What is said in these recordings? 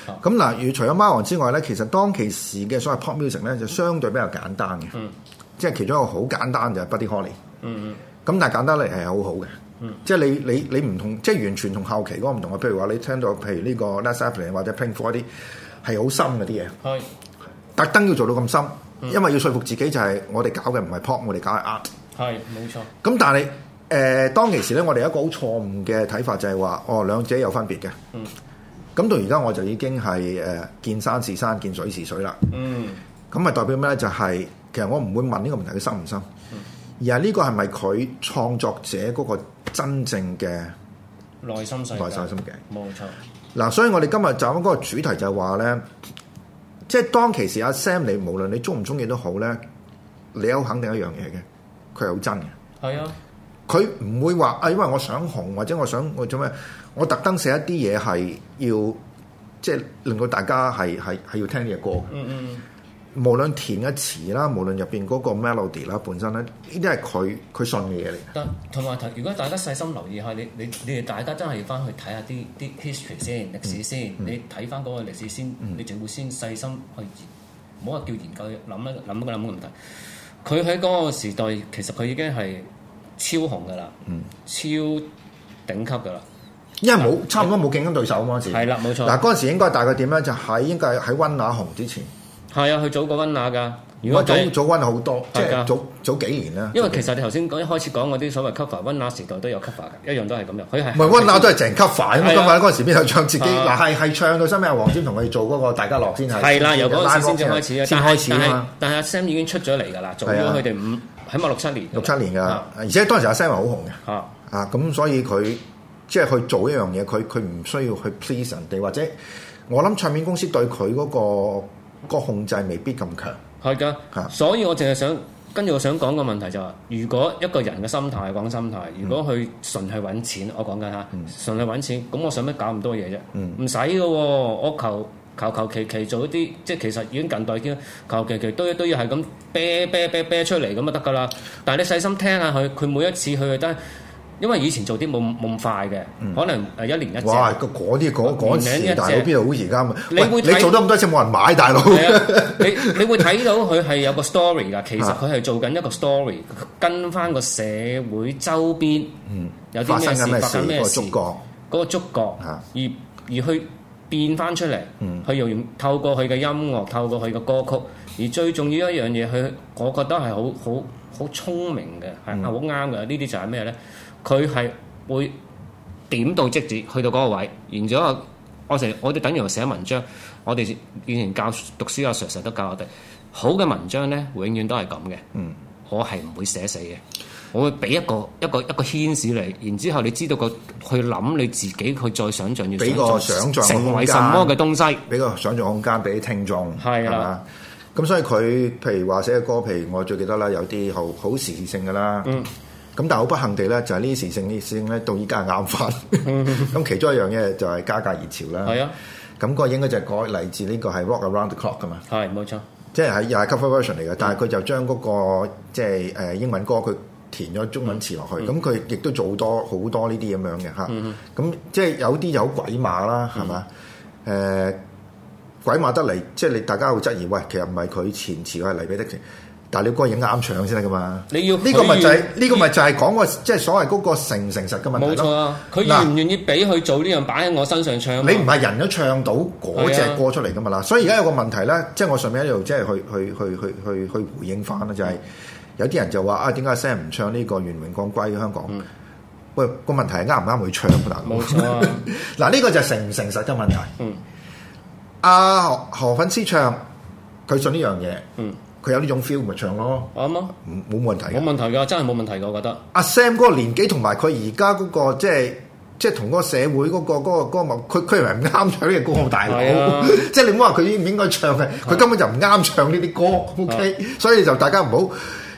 錯。 咁嗱，除咗貓王之外咧，其實當其時嘅所謂 pop music 咧，就相對比較簡單嘅。即係其中一個好簡單就係 Buddy Holly。咁但係簡單嚟係好好嘅。即係你唔同，即係完全同後期嗰個唔同嘅。譬如話你聽到譬如呢個 Led Zeppelin 或者 Pink Floyd 啲係好深嗰啲嘢。係。特登要做到咁深，因為要說服自己就係我哋搞嘅唔係 pop， 我哋搞係 art。係，冇錯。咁但係當其時咧，我哋有一個好錯誤嘅睇法就係話，兩者有分別嘅。咁到而家我就已經係見山是山，見水是水啦。咁咪代表咩咧？就係其實我唔會問呢個問題佢深唔深，而係呢個係咪佢創作者嗰個真正嘅內心世界？內心嘅，冇錯。 嗱，所以我哋今日就嗰個主題就係話咧。即係當其時阿 Sam，你無論你中唔中意都好咧，你好肯定一樣嘢嘅，佢係好真嘅。係啊，佢唔會話因為我想紅或者我做咩，我特登寫一啲嘢係要即係令到大家係要聽呢隻歌。無論填嘅詞啦，無論入邊嗰個 melody 啦，本身咧，呢啲係佢信嘅嘢嚟。但同埋如果大家細心留意下，你哋大家真係要翻去睇下啲 history 先，歷史先，你睇翻嗰個歷史先，你就會先細心去唔好話叫研究諗一個問題。佢喺嗰個時代其實佢已經係超紅噶啦，超頂級噶啦。因為差唔多冇競爭對手嗰陣時。係啦，冇錯。嗱嗰陣時應該大概點咧？就應該喺溫拿紅之前。係啊，佢早過溫拿㗎。如果早溫好多，即係早幾年啦。因為其實你頭先一開始講嗰啲所謂 cover，溫拿時代都有 cover 嘅，一樣都係咁樣。佢係唔係溫拿都係淨 cover 咁嘛？嗰陣時邊有唱自己？嗱係唱到收尾阿黃霑同佢哋做嗰個大家樂先係。係啦，由嗰陣時先至開始啊。先開始啊嘛。但係阿 Sam 已經出咗嚟㗎啦，做咗佢哋起碼6-7年。6-7年㗎，而且當時阿 Sam 係好紅嘅。咁所以佢即係去做一樣嘢，佢唔需要去 please 人哋，或者我諗唱片公司對佢嗰個控制未必咁強。係㗎，所以我淨係想跟住我想講個問題就係，如果一個人嘅心態講心態，如果佢純係揾錢，我講緊嚇，純係揾錢，咁我使乜搞咁多嘢啫？唔使嘅喎，我求其做一啲，即係其實已經近代啲，求其都要係咁啤出嚟咁就得㗎啦。但係你細心聽下佢每一次佢都。因為以前做啲冇咁快嘅，可能1年1隻。哇！嗰時大佬邊度好而家嘛？你做咗咁多次冇人買，大佬。你會睇到佢係有個 story 㗎。其實佢係做緊一個 story，跟翻個社會周邊有啲咩事發生咩事，嗰個觸覺，而去變翻出嚟，佢又用透過佢嘅音樂，透過佢嘅歌曲，而最重要一樣嘢，我覺得係好聰明嘅，係好啱嘅。呢啲就係咩咧？佢係會點到即止，去到嗰個位，然之後我哋等於寫文章，我哋以前讀書阿 Sir 成日都教我哋，好嘅文章咧，永遠都係咁嘅。我係唔會寫死嘅，我會俾一個牽使你，然之後你知道去諗你自己，去再想像，要俾個想像成為什麼嘅東西，俾個想像空間俾聽眾，係嘛？咁所以佢譬如話寫嘅歌，譬如我最記得啦，有啲好時事性嘅啦。咁但係好不幸地咧，就係呢啲時性咧，到依家係啱翻。咁其中一樣嘢就係加價熱潮啦。係啊，咁個應該就係嚟自呢個係 Rock Around the Clock 噶嘛。係冇錯，即係又係 cover version 嚟嘅，但係佢就將嗰個即係英文歌佢填咗中文詞落去，咁佢亦都做好多呢啲咁樣嘅嚇。咁即係有啲就好鬼馬啦，係嘛？鬼馬得嚟，即係你大家會質疑，喂，其實唔係佢填詞係黎彼得填。但係你歌已經啱唱先得噶嘛？你要呢個咪就係講個即係所謂嗰個誠唔誠實嘅問題咯。冇錯啊！佢願唔願意俾佢做呢樣擺喺我身上唱？你唔係人都唱到嗰隻歌出嚟噶嘛啦？所以而家有個問題咧，即係我順便喺度即係去回應翻啦，就係有啲人就話點解 Sam 唔唱呢個《願榮光歸》香港？喂，個問題係啱唔啱佢唱㗎啦？冇錯啊！嗱，呢個就係誠唔誠實嘅問題。阿何粉絲唱，佢信呢樣嘢。佢有呢種 feel 咪唱咯，啱啊，冇問題，冇問題㗎，真係冇問題㗎，我覺得。阿 Sam 嗰個年紀同埋佢而家嗰個即係同嗰個社會嗰個歌幕，佢係咪唔啱唱呢個歌？大佬，即係你唔好話佢應唔應該唱嘅，佢根本就唔啱唱呢啲歌。OK，所以就大家唔好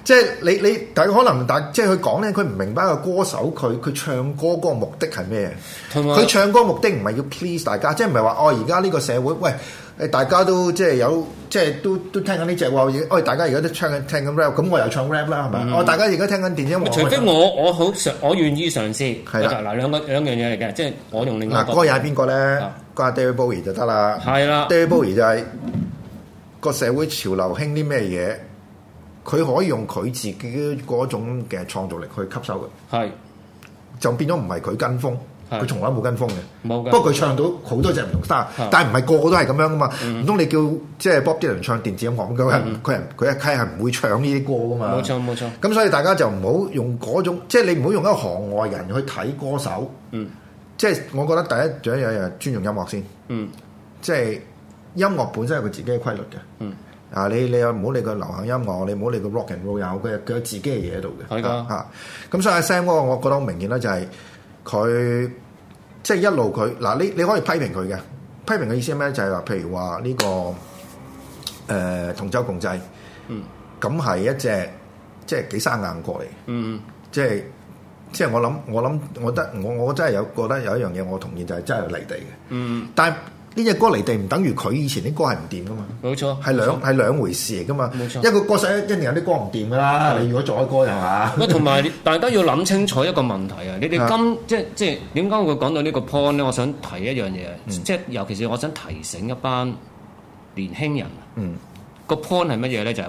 即係你大家可能即係佢講咧，佢唔明白個歌手佢唱歌嗰個目的係咩？佢唱歌目的唔係要 please 大家，即係唔係話而家呢個社會喂大家都即係有即係都聽緊呢隻喎，大家而家都聽緊 rap， 咁我又唱 rap 啦，係咪？大家而家聽緊電音樂， 除非我願意嘗試。係啦，嗱兩樣嘢嚟嘅，即係我用另外一個。 歌又係邊個咧？關 David Bowie 就得啦。 係啦 ，David Bowie 就係個社會潮流興啲咩嘢？佢可以用佢自己嗰種嘅創造力去吸收嘅， 係就變咗唔係佢跟風，佢從來冇跟風嘅， 冇嘅。 不過佢唱到好多隻唔同 style，但係唔係個個都係咁樣噶嘛？唔通你叫即係 Bob Dylan 唱電子音樂咁佢一係唔會唱呢啲歌噶嘛？ 冇錯。 咁所以大家就唔好用嗰種，即係你唔好用一個行外人去睇歌手。即係我覺得第一仲有一樣尊重音樂先。即係音樂本身有佢自己嘅規律嘅。你又唔好理個流行音樂，你唔好理個 rock and roll， 佢有自己嘅嘢喺度嘅。 係㗎。 咁所以阿 Sam 嗰個，我覺得好明顯啦，就係佢即係一路佢你可以批評佢嘅，批評嘅意思係咩？就係話，譬如話呢個同舟共濟，咁係一隻即係幾生硬過嚟。即係我真係覺得有一樣嘢我同意，就係真係離地嘅。但係呢隻歌離地唔等於佢以前啲歌係唔掂噶嘛？冇錯，係兩回事嚟噶嘛。冇錯，一個歌手一定有啲歌唔掂噶啦。你如果做開歌係嘛？ 同埋大家要諗清楚一個問題啊！你哋即係點解會講到呢個 point 咧？我想提一樣嘢，即係尤其是我想提醒一班年輕人。個 point 係乜嘢咧？就係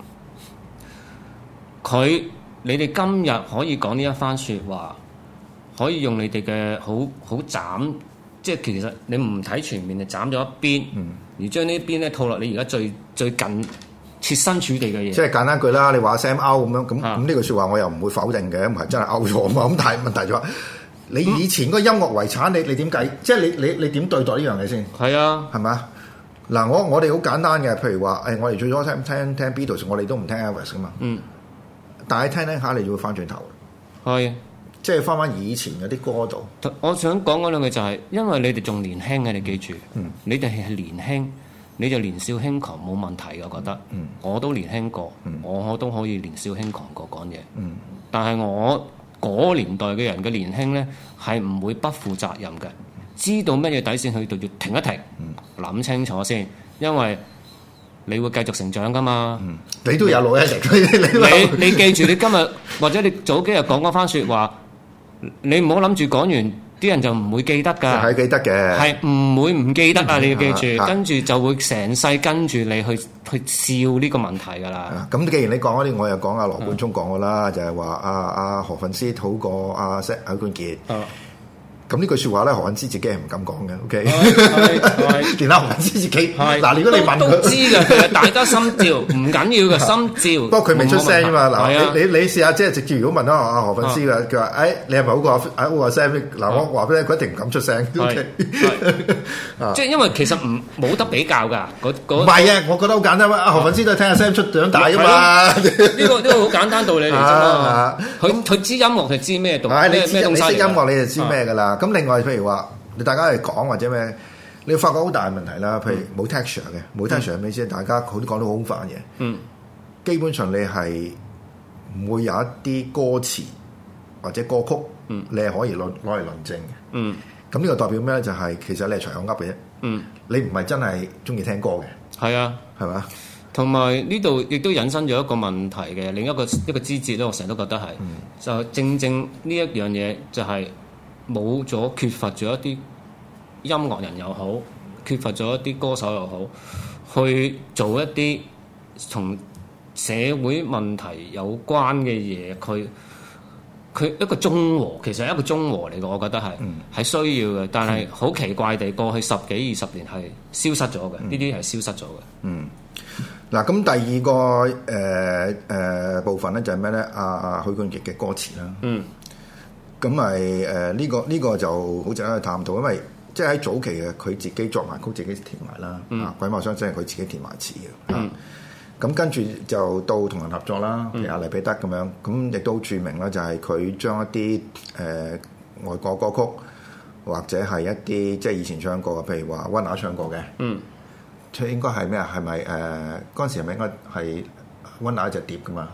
話你哋今日可以講呢一番説話，可以用你哋嘅好斬。即係其實你唔睇全面，就斬咗一邊，而將呢邊咧套落你而家最近切身處地嘅嘢。 即係簡單句啦，你話 Sam out 咁樣，咁呢句説話我又唔會否定嘅，唔係真係 out 咗嘛。咁但係問題就話，你以前嗰個音樂遺產，你點計？即係你點對待呢樣嘢先？係啊，係咪啊？嗱，我哋好簡單嘅，譬如話，我哋最初聽 Beatles， 我哋都唔聽 Elvis 噶嘛。但係聽下，你就會翻轉頭。係。即係翻以前嗰啲歌度。 我想講嗰兩句就係，因為你哋仲年輕嘅，你記住，你哋係年輕，你就年少輕狂冇問題嘅，我覺得。我都年輕過，我都可以年少輕狂過講嘢。但係我嗰年代嘅人嘅年輕咧，係唔會不負責任嘅，知道乜嘢底線去到要停一停，諗清楚先，因為你會繼續成長噶嘛。 你都有老一成。 你記住，你今日或者你早幾日講嗰番説話。你唔好諗住講完啲人就唔會記得㗎， 係記得嘅， 係唔會唔記得啊！你要記住，跟住就會成世跟住你去笑呢個問題㗎啦。 咁既然你講嗰啲，我又講阿羅冠聰講㗎啦，就係話阿何奮詩好過阿許冠傑。咁呢句説話咧，何奮詩自己係唔敢講嘅。OK，連阿何奮詩自己嗱，如果你問佢都知嘅，其實大家心照，唔緊要嘅心照。 不過佢未出聲啫嘛。嗱，你試下即係直接如果問到阿何奮詩嘅，佢話：你係咪好過阿 Sam？嗱，我話俾你，佢一定唔敢出聲。即係因為其實冇得比較㗎。 唔係啊，我覺得好簡單啊。阿何奮詩都係聽阿 Sam 出長大㗎嘛。 呢個好簡單道理嚟啫嘛。佢知音樂就知咩道理，咩東西。 你識音樂你就知咩㗎啦。咁另外，譬如話，你大家嚟講或者咩，你發覺好大嘅問題啦。譬如冇 texture 嘅，冇 texture 係咩先？大家佢都講到好煩嘅。基本上你係唔會有一啲歌詞或者歌曲，你係可以攞嚟論證嘅。咁呢個代表咩咧？就係其實你係隨口噏嘅啫。你唔係真係中意聽歌嘅。係啊，係嘛？ 同埋呢度亦都引申咗一個問題嘅，另一個枝節咧，我成日都覺得係，就正呢一樣嘢就係。冇咗缺乏咗一啲音樂人又好，缺乏咗一啲歌手又好，去做一啲同社會問題有關嘅嘢，佢一個中和，其實係一個中和嚟嘅，我覺得係需要嘅。但係好奇怪地，過去10幾20年係消失咗嘅，呢啲係消失咗嘅。 嗱，咁第二個部分咧就係咩咧？阿許冠傑嘅歌詞啦。咁咪呢個就好值得去探討，因為即係喺早期嘅佢自己作埋曲，自己填埋啦。鬼馬雙星係佢自己填埋詞嘅。咁跟住就到同人合作啦，譬如阿黎彼得咁樣，咁亦都好著名啦，就係佢將一啲外國歌曲或者係一啲即係以前唱過嘅，譬如話溫拿唱過嘅。應該係咩啊？係咪嗰陣時係咪應該係溫拿一隻碟噶嘛？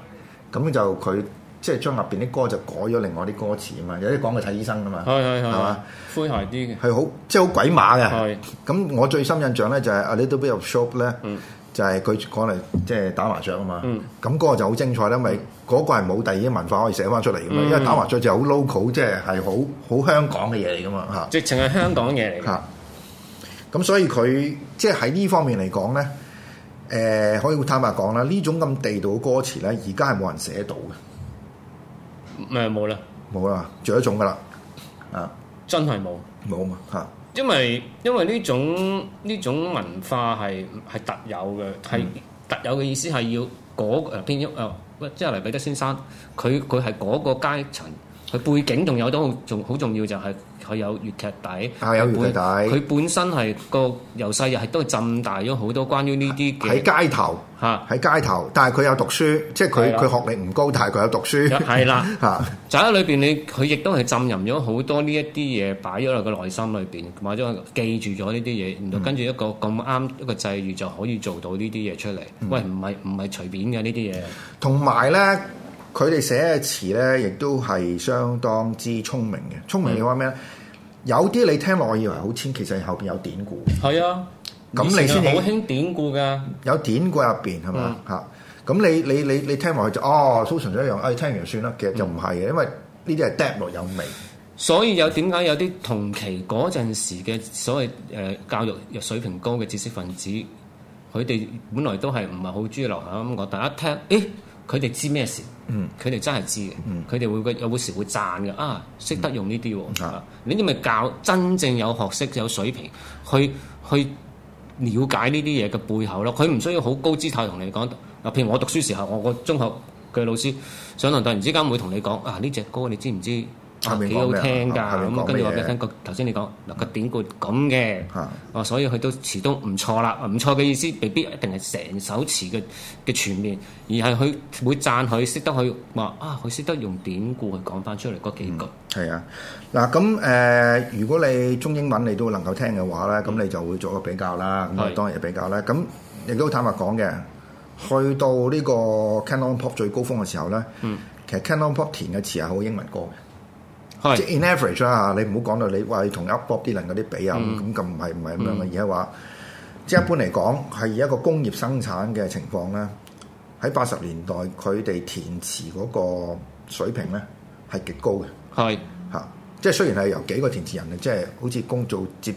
咁就佢即係將入邊啲歌就改咗另外啲歌詞啊嘛，有啲講佢睇醫生噶嘛，係嘛？ 詼諧啲嘅， 係好即係好鬼馬嘅。 係咁我最深印象咧就係 A Little Bit of Soap 咧，就係佢講嚟即係打麻雀啊嘛。咁嗰個就好精彩啦，因為嗰個係冇第二啲文化可以寫翻出嚟噶嘛，因為打麻雀就好 local，即係好香港嘅嘢嚟噶嘛嚇。 直情係香港嘢嚟嘅。 咁所以佢即係喺呢方面嚟講咧，可以坦白講啦，呢種咁地道嘅歌詞咧，而家係冇人寫到嘅。 冇啦， 冇啦，仲有一種噶啦， 真係冇嘛嚇。 因為呢種文化係特有嘅，係特有嘅意思係要邊即係黎彼得先生，佢係嗰個階層，佢背景仲有都好重要，就係佢有粵劇底， 有粵劇底， 佢本身係由細又係都浸大咗好多關於呢啲嘅喺街頭喺街頭，但係佢有讀書，即係佢學歷唔高，但係佢有讀書， 係啦就喺裏邊佢亦都係浸淫咗好多呢一啲嘢，擺咗落個內心裏邊，或者記住咗呢啲嘢，然後跟住一個咁啱一個際遇就可以做到呢啲嘢出嚟。喂，唔係隨便嘅呢啲嘢。同埋咧，佢哋寫嘅詞咧，亦都係相當之聰明嘅。聰明嘅話咩咧？有啲你聽落，我以為好淺，其實後邊有典故。 係啊， 咁你先好興典故㗎， 有典故入邊係嘛嚇？咁你聽落去就蘇純咗一樣，聽完就算啦。其實就唔係嘅，因為呢啲係 depth 落有味。 所以點解有啲同期嗰陣時嘅所謂教育水平高嘅知識分子，佢哋本來都係唔係好中意流行音樂，但一聽，佢哋知咩事？佢哋真係知嘅。佢哋會有時會讚嘅。識得用呢啲喎。呢啲咪教真正有學識、有水平去了解呢啲嘢嘅背後咯。佢唔需要好高姿態同你講。譬如我讀書時候，我個中學嘅老師上堂突然之間會同你講：呢隻歌你知唔知？幾好聽㗎，咁跟住話俾你聽，頭先你講個典故咁嘅，所以佢都詞都唔錯啦，唔錯嘅意思未必一定係成首詞嘅全面，而係佢會讚佢識得去話佢識得用典故去講翻出嚟嗰幾句。 係啊，嗱咁如果你中英文你都能夠聽嘅話咧，咁你就會做個比較啦。咁當然係比較啦。咁亦都坦白講嘅，去到呢個 Cantopop 最高峰嘅時候咧，其實 Cantopop 填嘅詞係好英文歌嘅。即係 in average 啦，你唔好講到你話同 Bob Dylan 嗰啲比啊，咁唔係咁樣嘅，而係話即係一般嚟講係以一個工業生產嘅情況咧，喺80年代佢哋填詞嗰個水平咧係極高嘅，即係雖然係由幾個填詞人即係好似接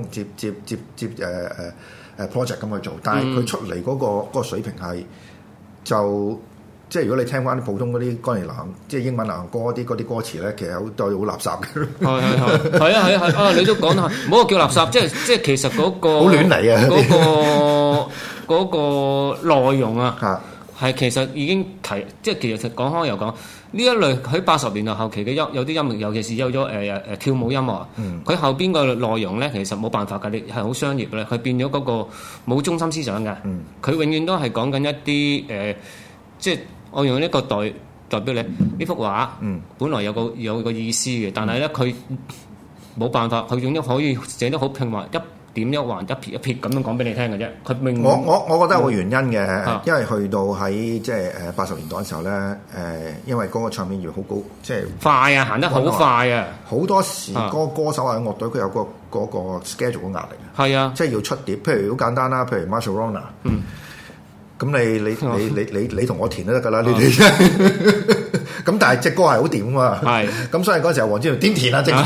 project 咁去做，但係佢出嚟嗰個水平係就。即係如果你聽翻啲普通嗰啲歌詞流行，即係英文流行歌嗰啲歌詞咧，其實好多好垃圾嘅。 係你都講下，唔好叫垃圾，即係其實嗰個好亂嚟啊！ 嗰個內容啊，係其實已經即係其實講開又講呢一類喺80年代後期嘅有啲音樂，尤其是有咗跳舞音樂，佢後邊個內容咧，其實冇辦法㗎，你係好商業嘅，佢變咗嗰個冇中心思想嘅，佢永遠都係講緊一啲即係。我用呢個代表你呢幅畫，本來有個意思嘅，但係咧佢冇辦法，佢用咗可以寫得好平滑，一點一橫一撇一撇咁樣講俾你聽嘅啫。佢我覺得有個原因嘅，因為去到喺即係80年代嘅時候咧，因為嗰個唱片業好高，即係快啊，行得好快啊！ 好多時歌手或者樂隊佢有嗰個 schedule 嘅壓力啊， 係啊， 即係要出碟。譬如好簡單啦，譬如 Marshall Rona。咁你同我填都得㗎啦，呢啲咁，但係隻歌係好掂啊嘛，咁所以嗰時候黃之鋒點填啊隻歌？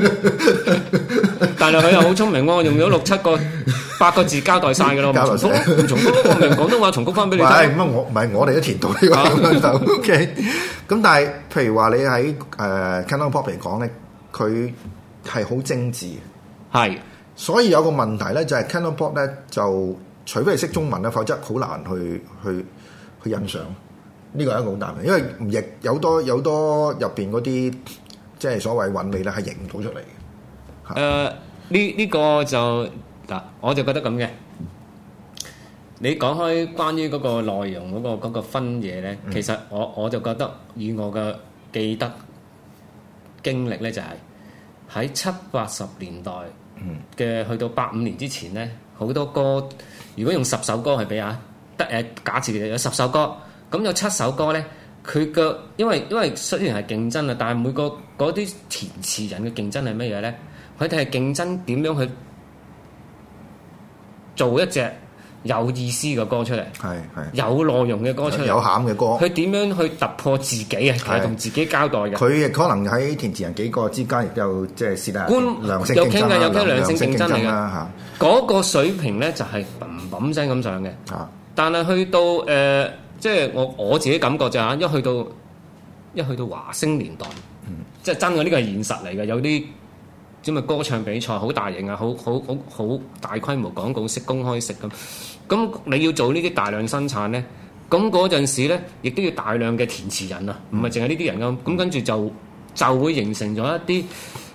但係佢又好聰明喎，用咗6、7個、8個字交代晒㗎咯，唔重複，我明廣東話重複翻俾你聽。 我哋都填到呢個咁就 OK。咁但係譬如話你喺Cantopop 嚟講咧，佢係好精緻，所以有個問題咧就係 Cantopop 咧就。除非係識中文咧，否則好難去欣賞。呢個係一個好大問題，因為亦有多入邊嗰啲即係所謂韻味咧，係認唔到出嚟嘅。 呢個就嗱，我就覺得咁嘅。你講開關於嗰個內容嗰個分嘢咧，其實我就覺得以我嘅記得經歷咧，就係喺70、80年代嘅去到85年之前咧，好多歌。如果用10首歌去比啊，假設有10首歌，咁有7首歌咧佢嘅因為雖然係競爭啊，但係每個嗰啲填詞人嘅競爭係乜嘢咧？佢哋係競爭點樣去做一隻有意思嘅歌出嚟， 係有內容嘅歌出嚟， 有餡嘅歌。佢點樣去突破自己啊？其實同自己交代嘅。 佢亦可能喺填詞人幾個之間亦都有即係私底下良性競爭有傾嘅，有傾良性競爭嚟嘅嚇。 嗰個水平咧就係砰砰聲咁上嘅。但係去到即係我自己感覺就係一去到華星年代，即係真嘅呢個係現實嚟嘅，有啲。咁啊歌唱比賽好大型啊，好大規模廣告式公開式咁你要做呢啲大量生產咧，咁嗰陣時咧，亦都要大量嘅填詞人啊，唔係淨係呢啲人咁跟住就會形成咗一啲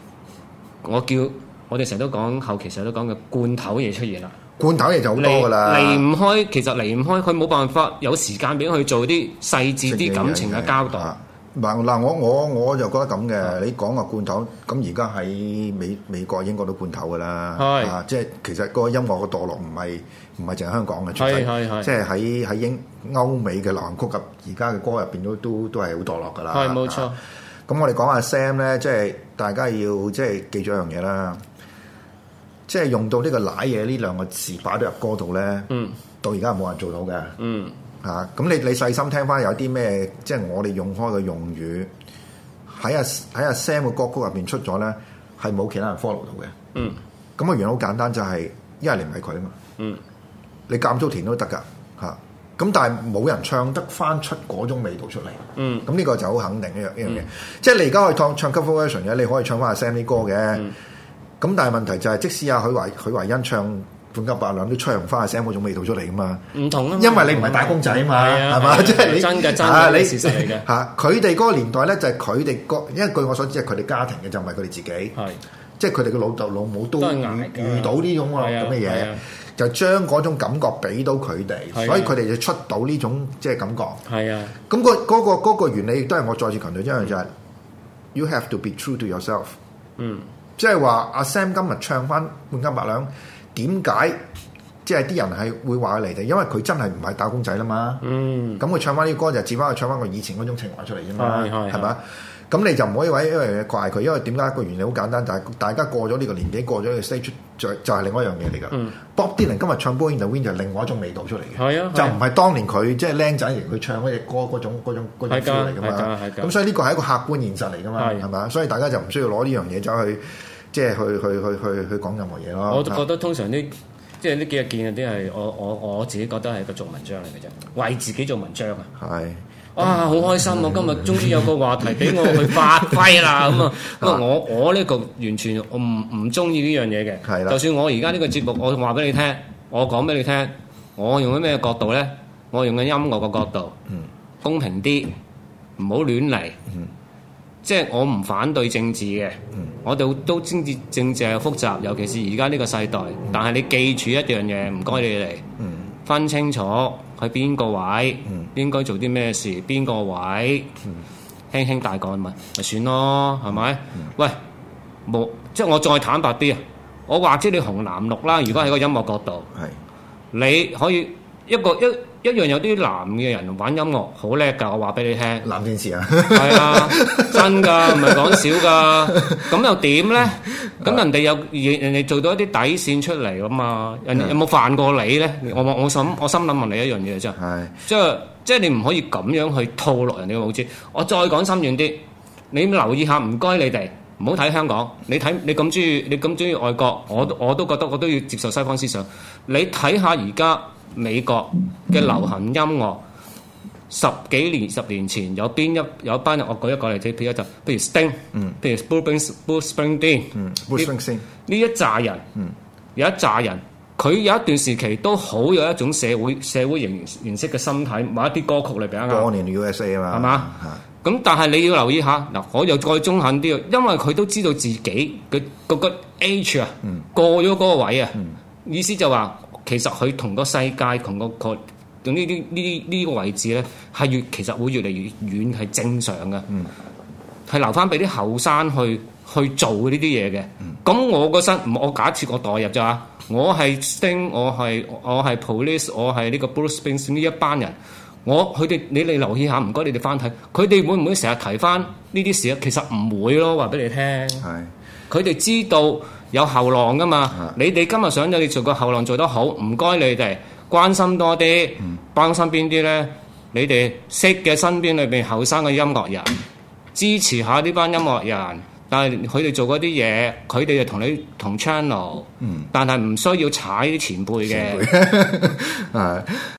我哋成日都講後期成日都講嘅罐頭嘢出現啦。罐頭嘢就好多㗎啦，離唔開佢冇辦法有時間俾佢做啲細緻啲感情嘅交代。 嗱，我就覺得咁嘅。你講個罐頭，咁而家喺美國英國都罐頭㗎啦，即係其實個音樂嘅墮落唔係淨係香港嘅，即係喺歐美嘅流行曲及而家嘅歌入邊都係好墮落㗎啦。係冇錯。咁我哋講下 Sam 咧，即係大家要即係記住一樣嘢啦，即係用到呢個瀨嘢呢兩個字擺到入歌度咧，到而家冇人做到嘅。咁你細心聽翻有啲咩，即係我哋用開嘅用語喺阿 Sam 嘅歌曲入邊出咗咧，係冇其他人 follow 到嘅。咁個原因好簡單，就係因為你唔係佢啊嘛。你監粗填都得㗎嚇。咁但係冇人唱得翻出嗰種味道出嚟。咁呢個就好肯定一樣嘢。即係你而家可以唱 cover version 嘅，你可以唱翻阿 Sam 啲歌嘅。咁但係問題就係，即使阿許懷欣唱半斤八兩都唱翻阿 Sam 嗰種味道出嚟噶嘛，唔同啊，因為你唔係打工仔啊嘛，係嘛？即係你真嘅你事實嚟嘅嚇。佢哋嗰個年代咧，就係佢哋因為據我所知係佢哋家庭嘅，就唔係佢哋自己，係即係佢哋嘅老豆老母都遇到呢種咁嘅嘢，就將嗰種感覺俾到佢哋，所以佢哋就出到呢種即係感覺。係啊，咁嗰個原理亦都係我再次強調一樣就係 you have to be true to yourself。即係話阿 Sam 今日唱翻半斤八兩。點解即係啲人係會話佢離地？因為佢真係唔係打工仔啦嘛。咁佢唱翻啲歌就接翻佢唱翻佢以前嗰種情懷出嚟啫嘛。係咪？咁你就唔可以話因為怪佢，因為點解個原理好簡單，就係大家過咗呢個年紀，過咗個 stage 就係另外一樣嘢嚟㗎。Bob Dylan 今日唱《Born in the Wind》就另外一種味道出嚟嘅。就唔係當年佢即係僆仔嚟，佢唱嗰隻歌嗰種 feel 嚟㗎嘛。咁所以呢個係一個客觀現實嚟㗎嘛。係咪？所以大家就唔需要攞呢樣嘢走去。即係去講任何嘢咯。我覺得通常啲即係呢幾日見嗰啲係我自己覺得係個做文章嚟嘅啫，為自己做文章啊。係好開心！我今日終於有個話題俾我去發揮啦咁啊！不過我呢個完全我唔中意呢樣嘢嘅。係啦。就算我而家呢個節目，我話俾你聽，我講俾你聽，我用咗咩角度咧？我用緊音樂嘅角度，公平啲，唔好亂嚟。即係我唔反對政治嘅，我哋都知政治係複雜，尤其是而家呢個世代。但係你記住一樣嘢，唔該你哋分清楚喺邊個位，應該做啲咩事，邊個位輕輕大幹咪算咯，係咪？喂，冇即係我再坦白啲啊！我話知你紅藍綠啦，如果喺個音樂角度，你可以一樣有啲男嘅人玩音樂好叻㗎，我話俾你聽。藍戰士啊，係啊，真㗎，唔係講笑㗎。咁又點咧？咁人哋做到一啲底線出嚟㗎嘛？人哋有冇犯過你咧？我心諗問你一樣嘢啫。係，即係你唔可以咁樣去套落人哋嘅帽子。我再講深遠啲，你留意下，唔該你哋唔好睇香港。你咁中意外國，我都覺得我都要接受西方思想。你睇下而家。美國嘅流行音樂10年前有班人，我舉一個例子，譬如 Sting，譬如 Bruce Springsteen，呢一紮人，有一紮人，佢有一段時期都好有一種社會形式嘅心態，某一啲歌曲裏邊啊。過年 USA 啊嘛，係嘛？咁但係你要留意下，嗱，我又再中肯啲，因為佢都知道自己嘅個 age 啊，過咗嗰個位啊，意思就話。其實佢同個世界同個用呢個位置咧，係其實會越嚟越遠，係正常嘅。係留翻俾啲後生去做呢啲嘢嘅。咁我假設我代入咋，我係 Sting，我係 Police，我係呢個 Bruce Springsteen 呢一班人， 佢哋你哋留意下，唔該你哋翻睇，佢哋會唔會成日提翻呢啲事啊？其實唔會咯，話俾你聽。 係佢哋知道有後浪噶嘛？你哋今日想咗你做個後浪做得好，唔該你哋關心多啲，關心邊啲咧？你哋識嘅身邊裏邊後生嘅音樂人，支持下呢班音樂人。但係佢哋做嗰啲嘢，佢哋就同你同 channel，但係唔需要踩啲前輩嘅。